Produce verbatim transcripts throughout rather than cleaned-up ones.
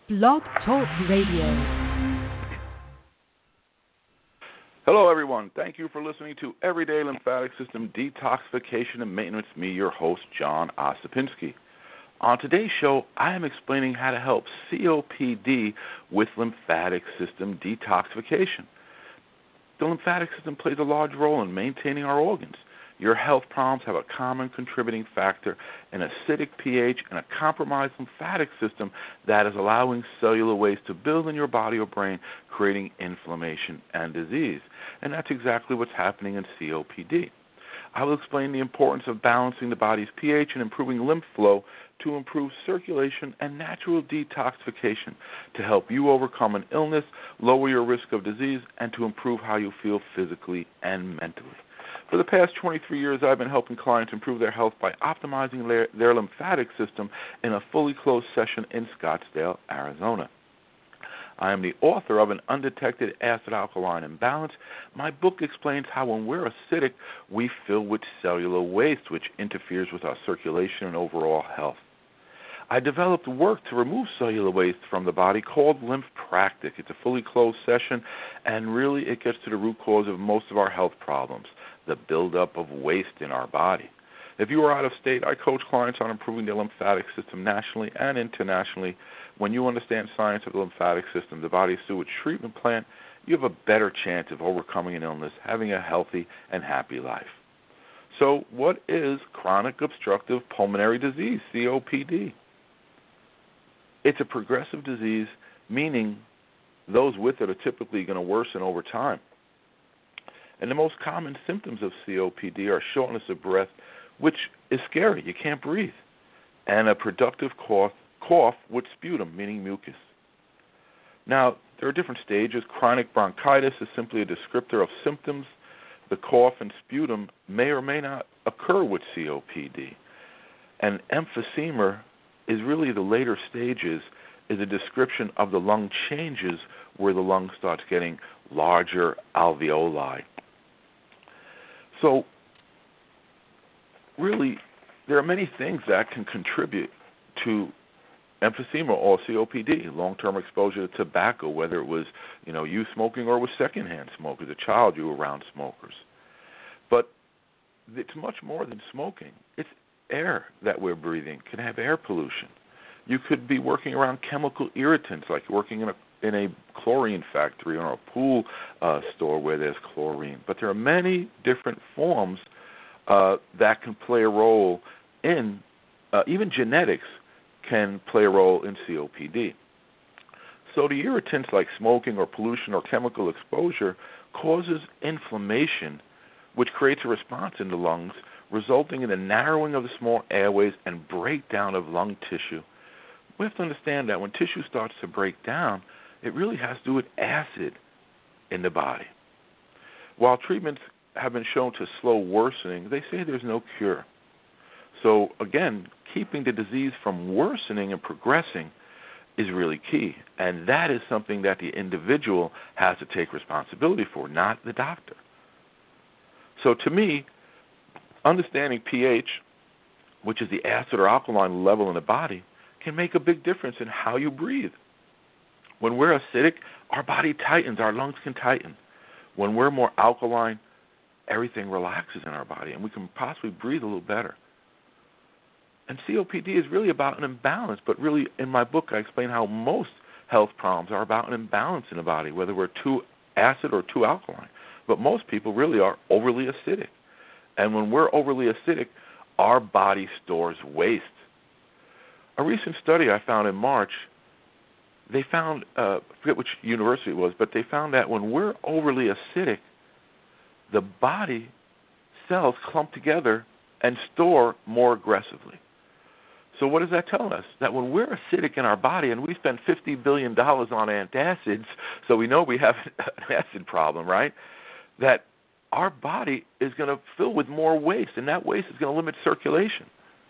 Blog Talk Radio. Hello, everyone. Thank you for listening to Everyday Lymphatic System Detoxification and Maintenance. Me, your host, John Ossipinski. On today's show, I am explaining how to help C O P D with lymphatic system detoxification. The lymphatic system plays a large role in maintaining our organs. Your health problems have a common contributing factor, an acidic pH and a compromised lymphatic system that is allowing cellular waste to build in your body or brain, creating inflammation and disease. And that's exactly what's happening in C O P D. I will explain the importance of balancing the body's pH and improving lymph flow to improve circulation and natural detoxification to help you overcome an illness, lower your risk of disease, and to improve how you feel physically and mentally. For the past twenty-three years, I've been helping clients improve their health by optimizing their, their lymphatic system in a fully closed session in Scottsdale, Arizona. I am the author of An Undetected Acid-Alkaline Imbalance. My book explains how when we're acidic, we fill with cellular waste, which interferes with our circulation and overall health. I developed work to remove cellular waste from the body called Lymphpractic. It's a fully closed session, and really it gets to the root cause of most of our health problems, the buildup of waste in our body. If you are out of state, I coach clients on improving their lymphatic system nationally and internationally. When you understand science of the lymphatic system, the body's sewage treatment plant, you have a better chance of overcoming an illness, having a healthy and happy life. So what is chronic obstructive pulmonary disease, C O P D? It's a progressive disease, meaning those with it are typically going to worsen over time. And the most common symptoms of C O P D are shortness of breath, which is scary. You can't breathe. And a productive cough, cough with sputum, meaning mucus. Now, there are different stages. Chronic bronchitis is simply a descriptor of symptoms. The cough and sputum may or may not occur with C O P D. And emphysema is really the later stages, is a description of the lung changes where the lung starts getting larger alveoli. So, really, there are many things that can contribute to emphysema or C O P D. Long-term exposure to tobacco, whether it was, you know, you smoking or was secondhand smoke. As a child, you were around smokers. But it's much more than smoking. It's air that we're breathing. Can have air pollution. You could be working around chemical irritants, like working in a in a chlorine factory or a pool uh, store where there's chlorine. But there are many different forms uh, that can play a role in, uh, even genetics can play a role in C O P D. So the irritants like smoking or pollution or chemical exposure causes inflammation, which creates a response in the lungs, resulting in the narrowing of the small airways and breakdown of lung tissue. We have to understand that when tissue starts to break down, it really has to do with acid in the body. While treatments have been shown to slow worsening, they say there's no cure. So, again, keeping the disease from worsening and progressing is really key. And that is something that the individual has to take responsibility for, not the doctor. So, to me, understanding pH, which is the acid or alkaline level in the body, can make a big difference in how you breathe. When we're acidic, our body tightens, our lungs can tighten. When we're more alkaline, everything relaxes in our body, and we can possibly breathe a little better. And C O P D is really about an imbalance, but really in my book I explain how most health problems are about an imbalance in the body, whether we're too acid or too alkaline. But most people really are overly acidic. And when we're overly acidic, our body stores waste. A recent study I found in March, they found, uh, I forget which university it was, but they found that when we're overly acidic, the body cells clump together and store more aggressively. So what does that tell us? That when we're acidic in our body, and we spend fifty billion dollars on antacids, so we know we have an acid problem, right? That our body is going to fill with more waste, and that waste is going to limit circulation.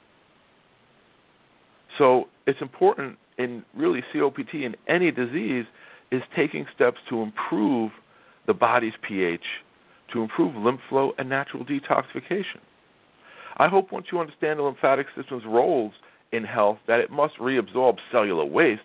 So it's important in really C O P D in any disease is taking steps to improve the body's pH, to improve lymph flow and natural detoxification. I hope once you understand the lymphatic system's roles in health, that it must reabsorb cellular waste,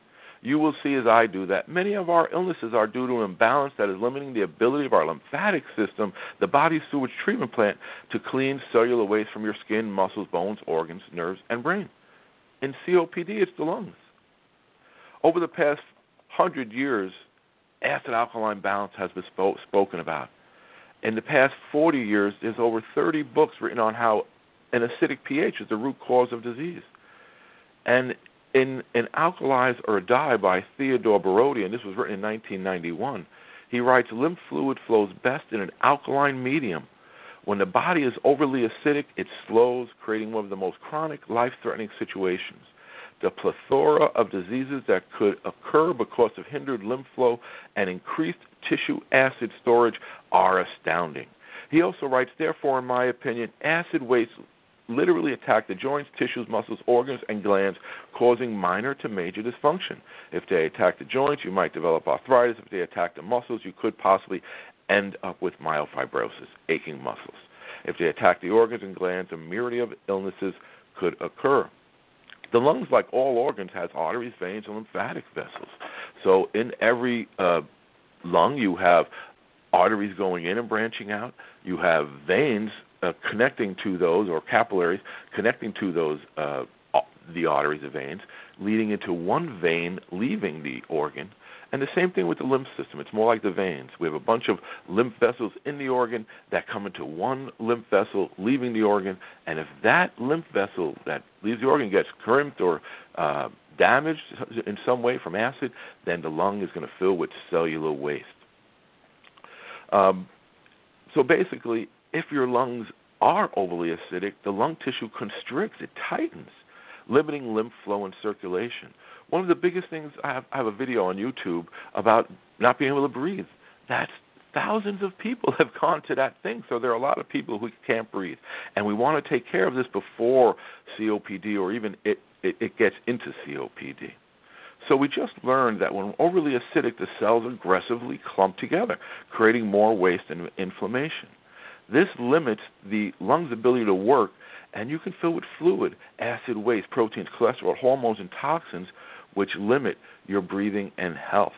you will see, as I do, that many of our illnesses are due to an imbalance that is limiting the ability of our lymphatic system, the body's sewage treatment plant, to clean cellular waste from your skin, muscles, bones, organs, nerves, and brain. In C O P D, it's the lungs. Over the past hundred years, acid-alkaline balance has been spo- spoken about. In the past forty years, there's over thirty books written on how an acidic pH is the root cause of disease. And in in Alkalize or Die by Theodore Barodi, and this was written in nineteen ninety-one, he writes, lymph fluid flows best in an alkaline medium. When the body is overly acidic, it slows, creating one of the most chronic, life-threatening situations. The plethora of diseases that could occur because of hindered lymph flow and increased tissue acid storage are astounding. He also writes, therefore, in my opinion, acid wastes literally attack the joints, tissues, muscles, organs, and glands, causing minor to major dysfunction. If they attack the joints, you might develop arthritis. If they attack the muscles, you could possibly end up with myofibrosis, aching muscles. If they attack the organs and glands, a myriad of illnesses could occur. The lungs, like all organs, has arteries, veins, and lymphatic vessels. So in every uh, lung, you have arteries going in and branching out. You have veins Uh, connecting to those, or capillaries connecting to those, uh, the arteries, the veins, leading into one vein leaving the organ. And the same thing with the lymph system. It's more like the veins. We have a bunch of lymph vessels in the organ that come into one lymph vessel leaving the organ. And if that lymph vessel that leaves the organ gets crimped or uh, damaged in some way from acid, then the lung is going to fill with cellular waste. Um, so basically, if your lungs are overly acidic, the lung tissue constricts, it tightens, limiting lymph flow and circulation. One of the biggest things, I have, I have a video on YouTube about not being able to breathe. That's thousands of people have gone to that thing, so there are a lot of people who can't breathe. And we want to take care of this before C O P D or even it, it, it gets into C O P D. So we just learned that when overly acidic, the cells aggressively clump together, creating more waste and inflammation. This limits the lung's ability to work, and you can fill with fluid, acid waste, proteins, cholesterol, hormones, and toxins, which limit your breathing and health.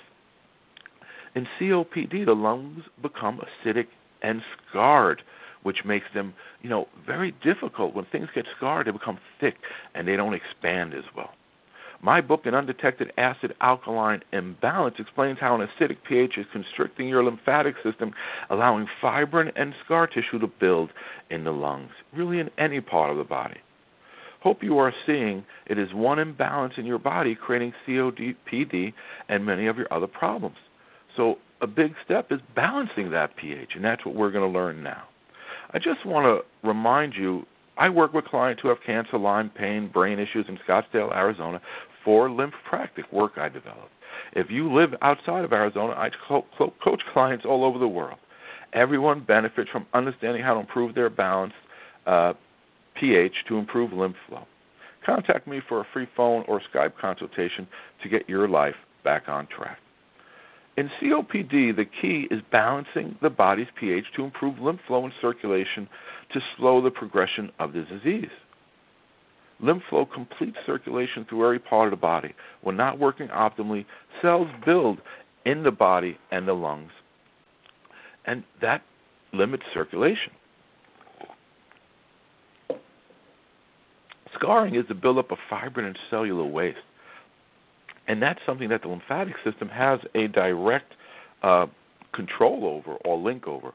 In C O P D, the lungs become acidic and scarred, which makes them, you know, very difficult. When things get scarred, they become thick, and they don't expand as well. My book, An Undetected Acid-Alkaline Imbalance, explains how an acidic pH is constricting your lymphatic system, allowing fibrin and scar tissue to build in the lungs, really in any part of the body. Hope you are seeing it is one imbalance in your body creating C O P D and many of your other problems. So a big step is balancing that pH, and that's what we're going to learn now. I just want to remind you, I work with clients who have cancer, Lyme, pain, brain issues in Scottsdale, Arizona, for Lymphractic work I developed. If you live outside of Arizona, I co- co- coach clients all over the world. Everyone benefits from understanding how to improve their balanced uh, pH to improve lymph flow. Contact me for a free phone or Skype consultation to get your life back on track. In C O P D, the key is balancing the body's pH to improve lymph flow and circulation to slow the progression of the disease. Lymph flow completes circulation through every part of the body. When not working optimally, cells build in the body and the lungs, and that limits circulation. Scarring is the buildup of fibrin and cellular waste. And that's something that the lymphatic system has a direct uh, control over or link over.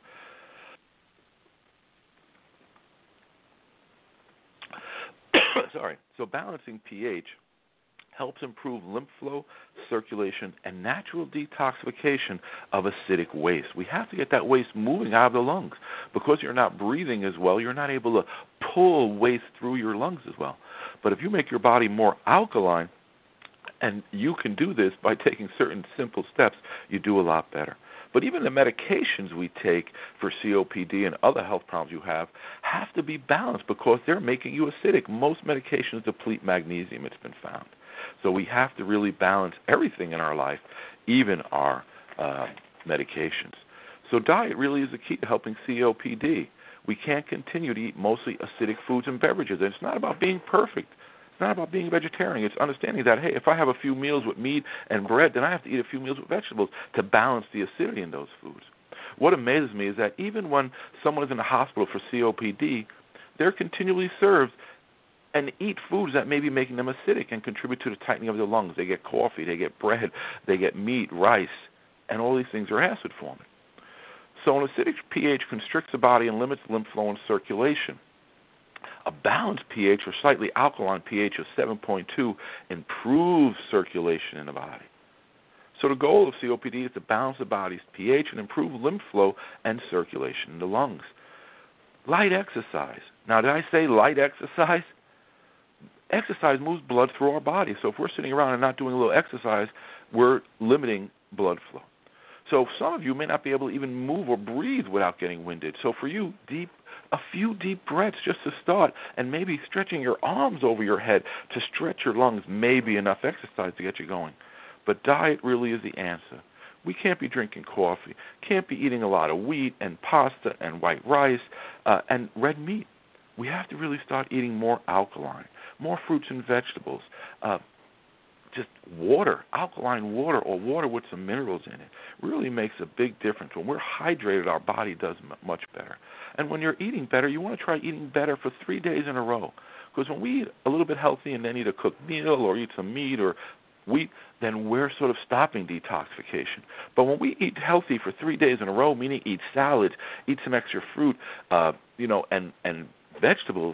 Sorry. So balancing pH helps improve lymph flow, circulation, and natural detoxification of acidic waste. We have to get that waste moving out of the lungs. Because you're not breathing as well, you're not able to pull waste through your lungs as well. But if you make your body more alkaline, and you can do this by taking certain simple steps, you do a lot better. But even the medications we take for C O P D and other health problems you have have to be balanced because they're making you acidic. Most medications deplete magnesium, it's been found. So we have to really balance everything in our life, even our uh, medications. So diet really is the key to helping C O P D. We can't continue to eat mostly acidic foods and beverages. And it's not about being perfect. It's not about being a vegetarian. It's understanding that, hey, if I have a few meals with meat and bread, then I have to eat a few meals with vegetables to balance the acidity in those foods. What amazes me is that even when someone is in the hospital for C O P D, they're continually served and eat foods that may be making them acidic and contribute to the tightening of their lungs. They get coffee, they get bread, they get meat, rice, and all these things are acid forming. So an acidic pH constricts the body and limits lymph flow and circulation. A balanced pH or slightly alkaline pH of seven point two improves circulation in the body. So the goal of C O P D is to balance the body's pH and improve lymph flow and circulation in the lungs. Light exercise. Now, did I say light exercise? Exercise moves blood through our body. So if we're sitting around and not doing a little exercise, we're limiting blood flow. So some of you may not be able to even move or breathe without getting winded. So for you, deep, a few deep breaths just to start, and maybe stretching your arms over your head to stretch your lungs may be enough exercise to get you going. But diet really is the answer. We can't be drinking coffee, can't be eating a lot of wheat and pasta and white rice uh, and red meat. We have to really start eating more alkaline, more fruits and vegetables, uh, just water, alkaline water or water with some minerals in it really makes a big difference. When we're hydrated, our body does m- much better. And when you're eating better, you want to try eating better for three days in a row. Because when we eat a little bit healthy and then eat a cooked meal or eat some meat or wheat, then we're sort of stopping detoxification. But when we eat healthy for three days in a row, meaning eat salads, eat some extra fruit, uh, you know, and, and vegetables,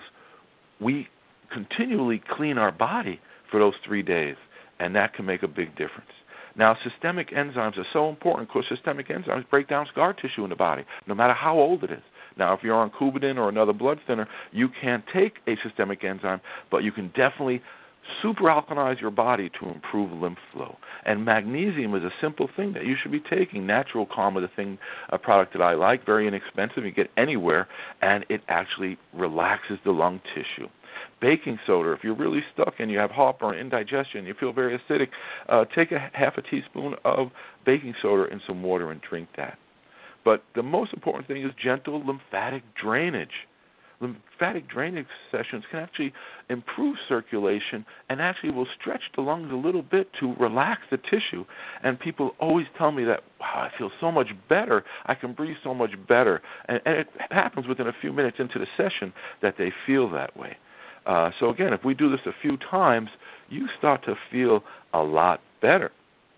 we continually clean our body for those three days. And that can make a big difference. Now, systemic enzymes are so important because systemic enzymes break down scar tissue in the body, no matter how old it is. Now, if you're on Coumadin or another blood thinner, you can't take a systemic enzyme, but you can definitely superalkalize your body to improve lymph flow. And magnesium is a simple thing that you should be taking. Natural Calm is a thing, a product that I like, very inexpensive. You get anywhere, and it actually relaxes the lung tissue. Baking soda, if you're really stuck and you have heartburn, indigestion, you feel very acidic, uh, take a half a teaspoon of baking soda in some water and drink that. But the most important thing is gentle lymphatic drainage. Lymphatic drainage sessions can actually improve circulation and actually will stretch the lungs a little bit to relax the tissue. And people always tell me that, wow, I feel so much better. I can breathe so much better. And, and it happens within a few minutes into the session that they feel that way. Uh, so again, if we do this a few times, you start to feel a lot better.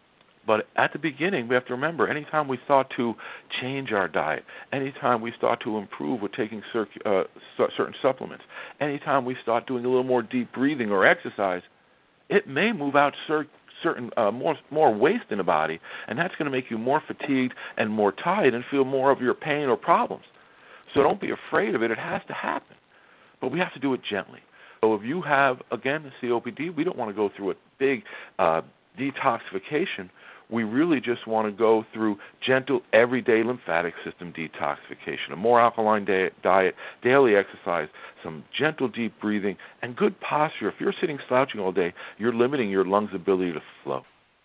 But at the beginning, we have to remember, anytime we start to change our diet, anytime we start to improve with taking circ- uh, certain supplements, anytime we start doing a little more deep breathing or exercise, it may move out cir- certain uh, more more waste in the body, and that's going to make you more fatigued and more tired and feel more of your pain or problems. So don't be afraid of it. It has to happen. But we have to do it gently. So if you have, again, the C O P D, we don't want to go through a big uh, detoxification. We really just want to go through gentle, everyday lymphatic system detoxification, a more alkaline diet, diet, daily exercise, some gentle, deep breathing, and good posture. If you're sitting slouching all day, you're limiting your lungs' ability to flow.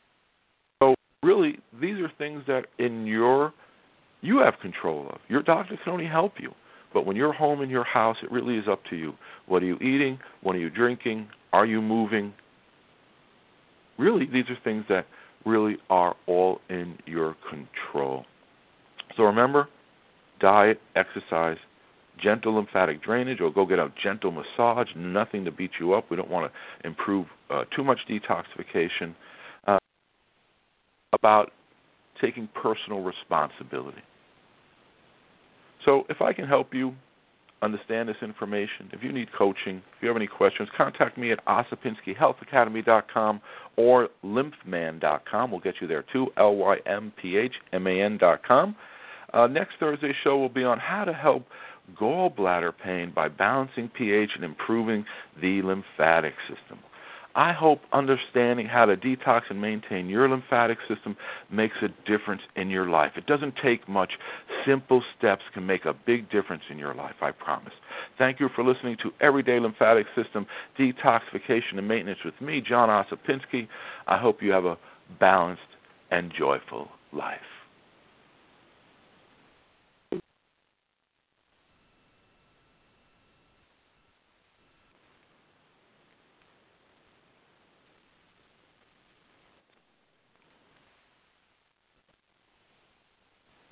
So really, these are things that in your you have control of. Your doctor can only help you. But when you're home in your house, it really is up to you. What are you eating? What are you drinking? Are you moving? Really, these are things that really are all in your control. So remember, diet, exercise, gentle lymphatic drainage, or go get a gentle massage, nothing to beat you up. We don't want to improve uh, too much detoxification. Uh, about taking personal responsibility. So if I can help you understand this information, if you need coaching, if you have any questions, contact me at ossipinski health academy dot com or lymphman dot com. We'll get you there too, L Y M P H M A N dot com. Uh, next Thursday's show will be on how to help gallbladder pain by balancing pH and improving the lymphatic system. I hope understanding how to detox and maintain your lymphatic system makes a difference in your life. It doesn't take much. Simple steps can make a big difference in your life, I promise. Thank you for listening to Everyday Lymphatic System Detoxification and Maintenance with me, John Ossipinski. I hope you have a balanced and joyful life.